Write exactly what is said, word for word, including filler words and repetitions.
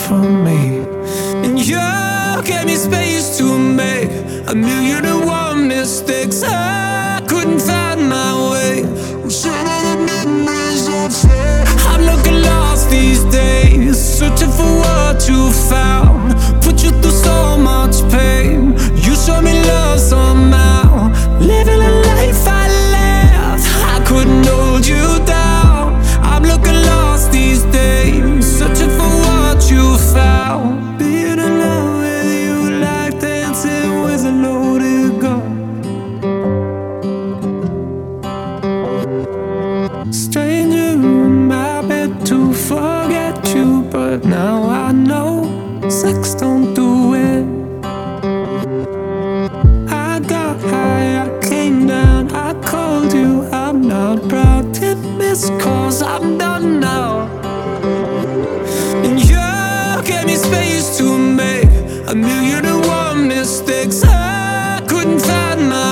from me. And you gave me space to make a million and one mistakes. I couldn't find my way. I'm looking lost these days, searching for what you found. Put you through so much pain. You showed me love somehow. Living a life I left, I couldn't hold you down. I'm looking lost these days, searching for what you found. Being in love with you like dancing with a loaded gun. Stranger in my bed to forget you, but now I know sex don't do it. I got high, I came down, I called you, I'm not proud to miss calls, I'm done now. And you gave me space to make a million and one mistakes. I couldn't find my